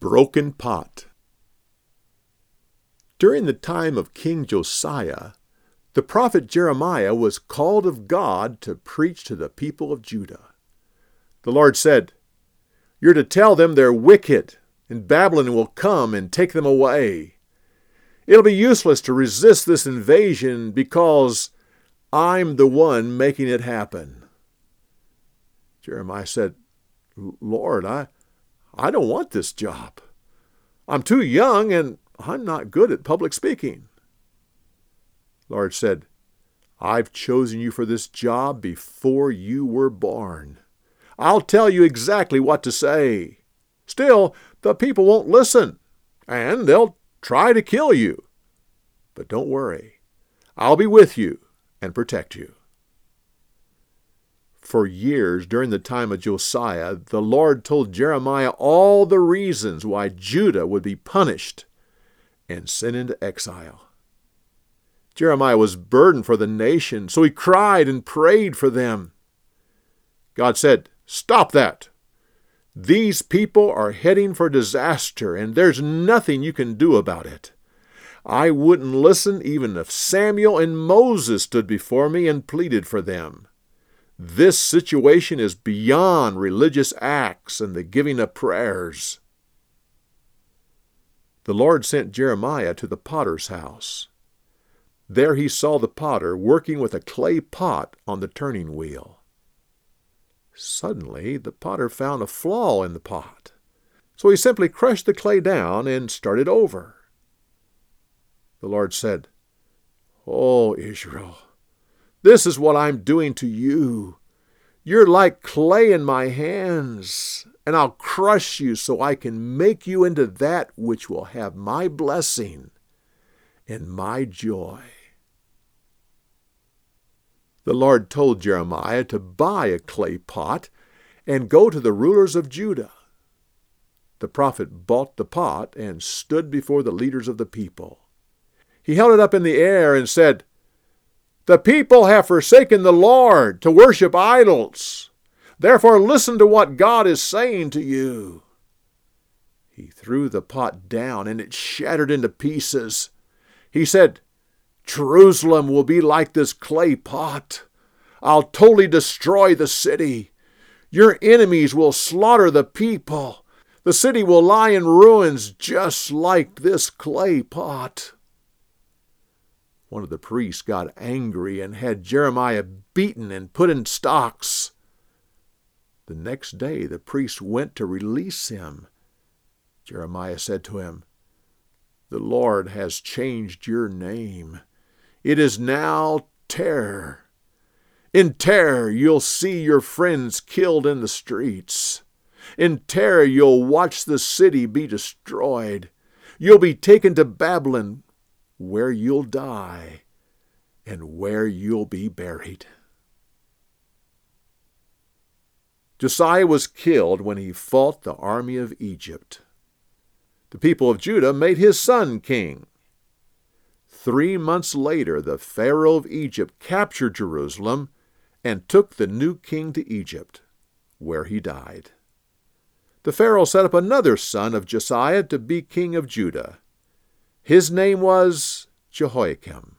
broken pot. During the time of King Josiah, the prophet Jeremiah was called of God to preach to the people of Judah. The Lord said, "You're to tell them they're wicked, and Babylon will come and take them away. It'll be useless to resist this invasion because I'm the one making it happen." Jeremiah said, "Lord, I don't want this job. I'm too young and I'm not good at public speaking." The Lord said, "I've chosen you for this job before you were born. I'll tell you exactly what to say. Still, the people won't listen, and they'll try to kill you. But don't worry. I'll be with you and protect you." For years during the time of Josiah, the Lord told Jeremiah all the reasons why Judah would be punished and sent into exile. Jeremiah was burdened for the nation, so he cried and prayed for them. God said, "Stop that. These people are heading for disaster, and there's nothing you can do about it. I wouldn't listen even if Samuel and Moses stood before me and pleaded for them. This situation is beyond religious acts and the giving of prayers." The Lord sent Jeremiah to the potter's house. There he saw the potter working with a clay pot on the turning wheel. Suddenly, the potter found a flaw in the pot, so he simply crushed the clay down and started over. The Lord said, "Oh, Israel, this is what I'm doing to you. You're like clay in my hands, and I'll crush you so I can make you into that which will have my blessing and my joy." The Lord told Jeremiah to buy a clay pot and go to the rulers of Judah. The prophet bought the pot and stood before the leaders of the people. He held it up in the air and said, "The people have forsaken the Lord to worship idols. Therefore listen to what God is saying to you." He threw the pot down and it shattered into pieces. He said, "Jerusalem will be like this clay pot. I'll totally destroy the city. Your enemies will slaughter the people. The city will lie in ruins just like this clay pot." One of the priests got angry and had Jeremiah beaten and put in stocks. The next day the priest went to release him. Jeremiah said to him, "The Lord has changed your name. It is now Terror. In terror you'll see your friends killed in the streets. In terror you'll watch the city be destroyed. You'll be taken to Babylon, where you'll die and where you'll be buried." Josiah was killed when he fought the army of Egypt. The people of Judah made his son king. 3 months later, the Pharaoh of Egypt captured Jerusalem and took the new king to Egypt, where he died. The Pharaoh set up another son of Josiah to be king of Judah. His name was Jehoiakim.